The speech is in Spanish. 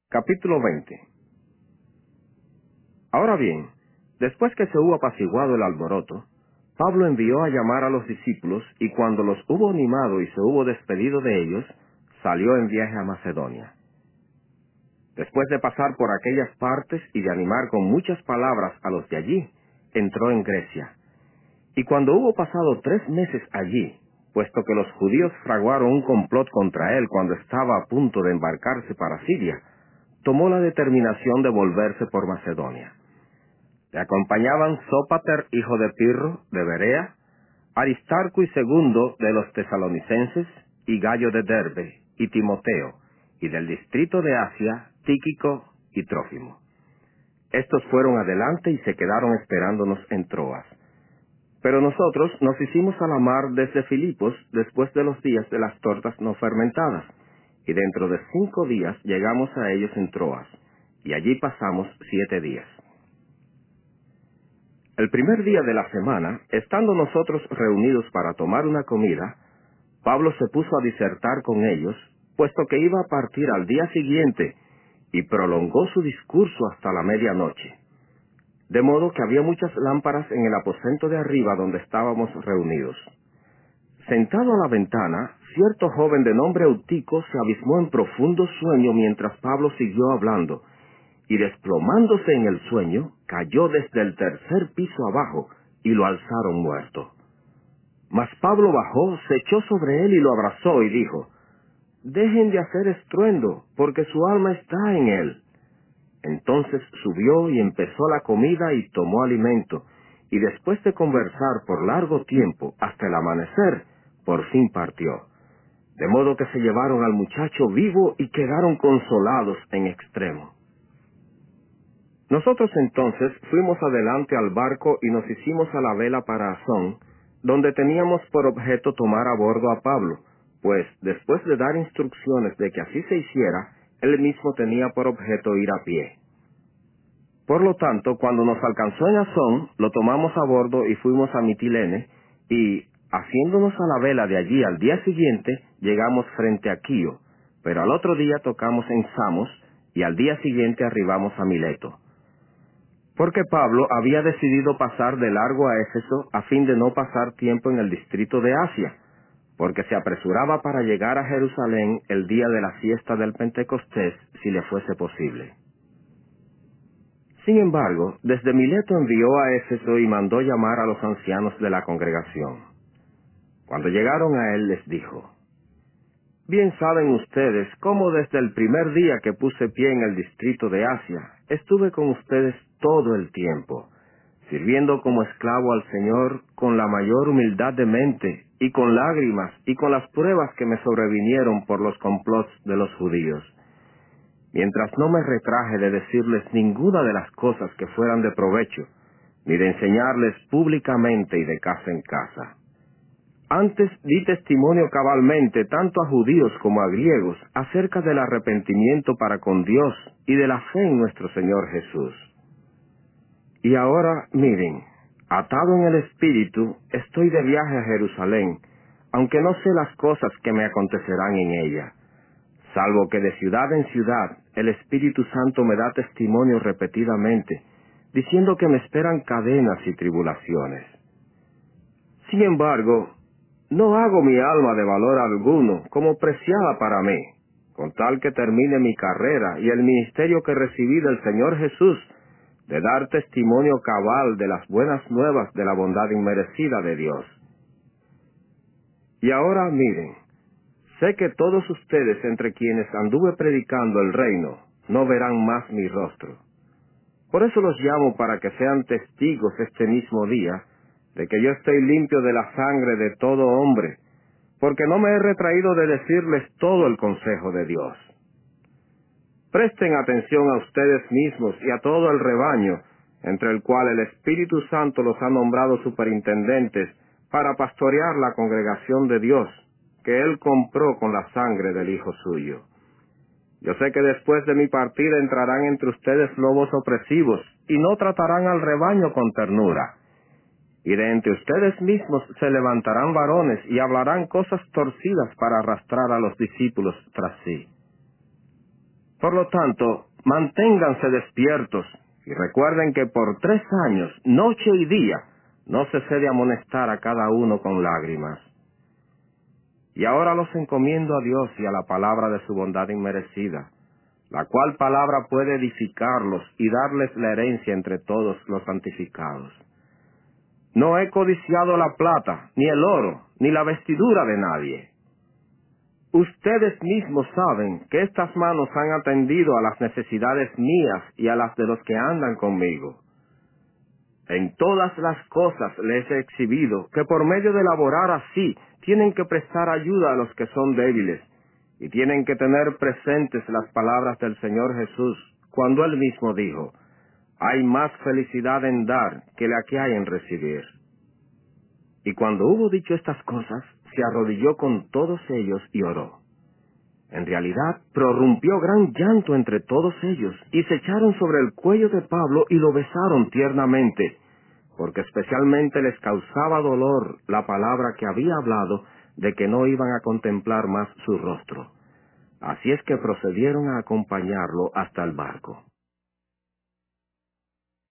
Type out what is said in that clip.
Capítulo 20. Ahora bien, después que se hubo apaciguado el alboroto, Pablo envió a llamar a los discípulos, y cuando los hubo animado y se hubo despedido de ellos, salió en viaje a Macedonia. Después de pasar por aquellas partes y de animar con muchas palabras a los de allí, entró en Grecia. Y cuando hubo pasado 3 meses allí, puesto que los judíos fraguaron un complot contra él cuando estaba a punto de embarcarse para Siria, tomó la determinación de volverse por Macedonia. Le acompañaban Sópater, hijo de Pirro, de Berea, Aristarco y Segundo, de los tesalonicenses, y Gallo de Derbe, y Timoteo, y del distrito de Asia, Tíquico y Trófimo. Estos fueron adelante y se quedaron esperándonos en Troas. Pero nosotros nos hicimos a la mar desde Filipos después de los días de las tortas no fermentadas, y dentro de 5 días llegamos a ellos en Troas, y allí pasamos 7 días. El primer día de la semana, estando nosotros reunidos para tomar una comida, Pablo se puso a disertar con ellos, puesto que iba a partir al día siguiente, y prolongó su discurso hasta la medianoche. De modo que había muchas lámparas en el aposento de arriba donde estábamos reunidos. Sentado a la ventana, cierto joven de nombre Eutico se abismó en profundo sueño mientras Pablo siguió hablando, y desplomándose en el sueño, cayó desde el 3er piso abajo, y lo alzaron muerto. Mas Pablo bajó, se echó sobre él y lo abrazó, y dijo: «Dejen de hacer estruendo, porque su alma está en él». Entonces subió y empezó la comida y tomó alimento, y después de conversar por largo tiempo, hasta el amanecer, por fin partió. De modo que se llevaron al muchacho vivo y quedaron consolados en extremo. Nosotros entonces fuimos adelante al barco y nos hicimos a la vela para Asón, donde teníamos por objeto tomar a bordo a Pablo, pues después de dar instrucciones de que así se hiciera, él mismo tenía por objeto ir a pie. Por lo tanto, cuando nos alcanzó en Asón, lo tomamos a bordo y fuimos a Mitilene, y, haciéndonos a la vela de allí al día siguiente, llegamos frente a Quío, pero al otro día tocamos en Samos, y al día siguiente arribamos a Mileto. Porque Pablo había decidido pasar de largo a Éfeso a fin de no pasar tiempo en el distrito de Asia, porque se apresuraba para llegar a Jerusalén el día de la fiesta del Pentecostés, si le fuese posible. Sin embargo, desde Mileto envió a Éfeso y mandó llamar a los ancianos de la congregación. Cuando llegaron a él les dijo: «Bien saben ustedes cómo desde el primer día que puse pie en el distrito de Asia, estuve con ustedes todo el tiempo, sirviendo como esclavo al Señor con la mayor humildad de mente, y con lágrimas, y con las pruebas que me sobrevinieron por los complots de los judíos, mientras no me retraje de decirles ninguna de las cosas que fueran de provecho, ni de enseñarles públicamente y de casa en casa. Antes di testimonio cabalmente tanto a judíos como a griegos acerca del arrepentimiento para con Dios y de la fe en nuestro Señor Jesús. Y ahora, miren, atado en el Espíritu, estoy de viaje a Jerusalén, aunque no sé las cosas que me acontecerán en ella, salvo que de ciudad en ciudad el Espíritu Santo me da testimonio repetidamente, diciendo que me esperan cadenas y tribulaciones. Sin embargo, no hago mi alma de valor alguno como preciada para mí, con tal que termine mi carrera y el ministerio que recibí del Señor Jesús, de dar testimonio cabal de las buenas nuevas de la bondad inmerecida de Dios. Y ahora miren, sé que todos ustedes entre quienes anduve predicando el reino no verán más mi rostro. Por eso los llamo para que sean testigos este mismo día de que yo estoy limpio de la sangre de todo hombre, porque no me he retraído de decirles todo el consejo de Dios. Presten atención a ustedes mismos y a todo el rebaño, entre el cual el Espíritu Santo los ha nombrado superintendentes para pastorear la congregación de Dios, que Él compró con la sangre del Hijo suyo. Yo sé que después de mi partida entrarán entre ustedes lobos opresivos, y no tratarán al rebaño con ternura. Y de entre ustedes mismos se levantarán varones y hablarán cosas torcidas para arrastrar a los discípulos tras sí. Por lo tanto, manténganse despiertos y recuerden que por 3 años, noche y día, no cesé de amonestar a cada uno con lágrimas. Y ahora los encomiendo a Dios y a la palabra de su bondad inmerecida, la cual palabra puede edificarlos y darles la herencia entre todos los santificados. No he codiciado la plata, ni el oro, ni la vestidura de nadie. Ustedes mismos saben que estas manos han atendido a las necesidades mías y a las de los que andan conmigo. En todas las cosas les he exhibido que por medio de laborar así tienen que prestar ayuda a los que son débiles y tienen que tener presentes las palabras del Señor Jesús cuando Él mismo dijo: hay más felicidad en dar que la que hay en recibir. Y cuando hubo dicho estas cosas, se arrodilló con todos ellos y oró. En realidad, prorrumpió gran llanto entre todos ellos, y se echaron sobre el cuello de Pablo y lo besaron tiernamente, porque especialmente les causaba dolor la palabra que había hablado de que no iban a contemplar más su rostro. Así es que procedieron a acompañarlo hasta el barco.